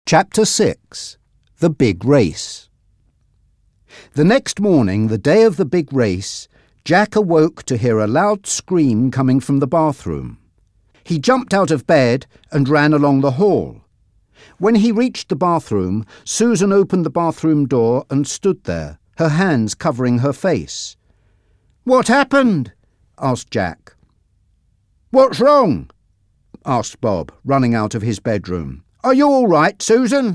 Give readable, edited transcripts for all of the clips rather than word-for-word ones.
Chapter 6. The Big Race. The next morning, the day of the big race, Jack awoke to hear a loud scream coming from the bathroom. He jumped out of bed and ran along the hall. When he reached the bathroom, Susan opened the bathroom door and stood there, her hands covering her face. "What happened?" asked Jack. "What's wrong?" asked Bob, running out of his bedroom. "Are you all right, Susan?"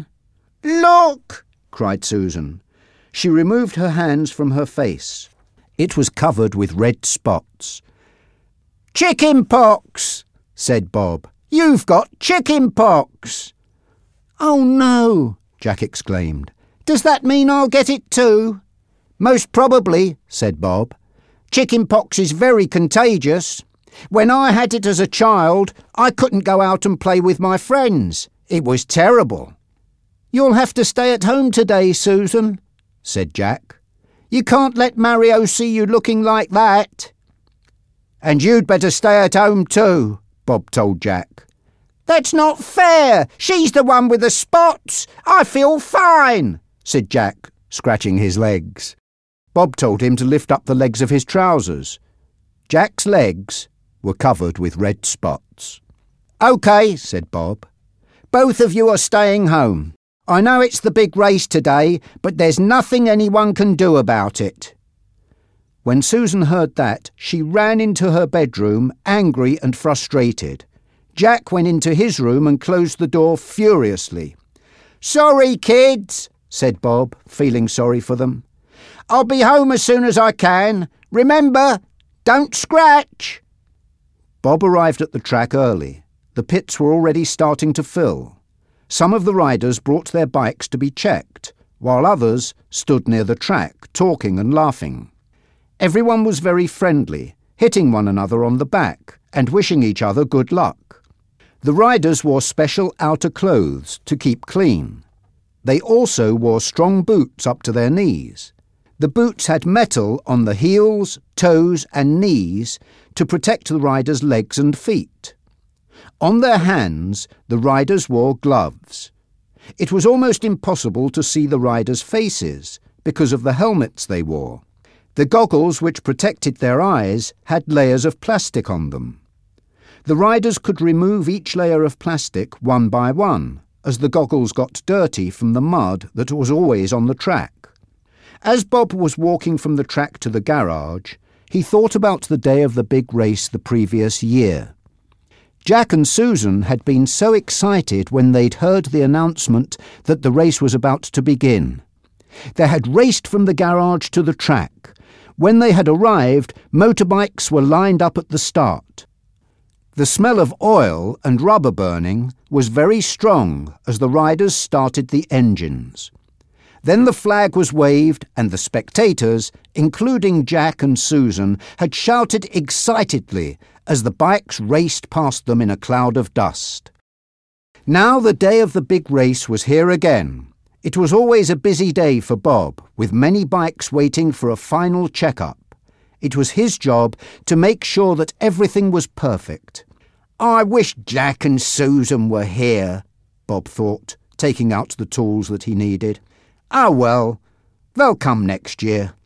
"Look!" cried Susan. She removed her hands from her face. It was covered with red spots. "Chicken pox!" said Bob. "You've got chicken pox!" "Oh no!" Jack exclaimed. "Does that mean I'll get it too?" "Most probably," said Bob. "Chicken pox is very contagious. When I had it as a child, I couldn't go out and play with my friends. It was terrible." "You'll have to stay at home today, Susan," said Jack. "You can't let Mario see you looking like that." "And you'd better stay at home too," Bob told Jack. "That's not fair. She's the one with the spots. I feel fine," said Jack, scratching his legs. Bob told him to lift up the legs of his trousers. Jack's legs were covered with red spots. "OK," said Bob. "Both of you are staying home. I know it's the big race today, but there's nothing anyone can do about it." When Susan heard that, she ran into her bedroom, angry and frustrated. Jack went into his room and closed the door furiously. "Sorry, kids," said Bob, feeling sorry for them. "I'll be home as soon as I can. Remember, don't scratch." Bob arrived at the track early. The pits were already starting to fill. Some of the riders brought their bikes to be checked, while others stood near the track, talking and laughing. Everyone was very friendly, hitting one another on the back and wishing each other good luck. The riders wore special outer clothes to keep clean. They also wore strong boots up to their knees. The boots had metal on the heels, toes and knees to protect the riders' legs and feet. On their hands, the riders wore gloves. It was almost impossible to see the riders' faces because of the helmets they wore. The goggles which protected their eyes had layers of plastic on them. The riders could remove each layer of plastic one by one, as the goggles got dirty from the mud that was always on the track. As Bob was walking from the track to the garage, he thought about the day of the big race the previous year. Jack and Susan had been so excited when they'd heard the announcement that the race was about to begin. They had raced from the garage to the track. When they had arrived, motorbikes were lined up at the start. The smell of oil and rubber burning was very strong as the riders started the engines. Then the flag was waved and the spectators, including Jack and Susan, had shouted excitedly as the bikes raced past them in a cloud of dust. Now the day of the big race was here again. It was always a busy day for Bob, with many bikes waiting for a final check-up. It was his job to make sure that everything was perfect. "I wish Jack and Susan were here," Bob thought, taking out the tools that he needed. "Oh well, they'll come next year."